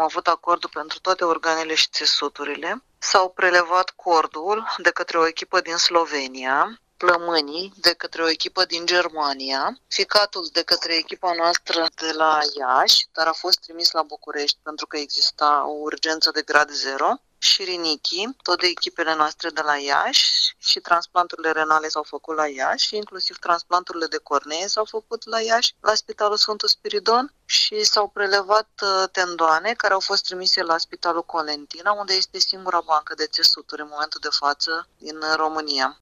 avut acordul pentru toate organele și țesuturile. S-au prelevat cordul de către o echipă din Slovenia, plămânii de către o echipă din Germania, ficatul de către echipa noastră de la Iași, dar a fost trimis la București pentru că exista o urgență de grad 0, și rinichii, tot de echipele noastre de la Iași, și transplanturile renale s-au făcut la Iași, inclusiv transplanturile de cornee s-au făcut la Iași, la Spitalul Sfântul Spiridon, și s-au prelevat tendoane care au fost trimise la Spitalul Colentina, unde este singura bancă de țesuturi în momentul de față din România.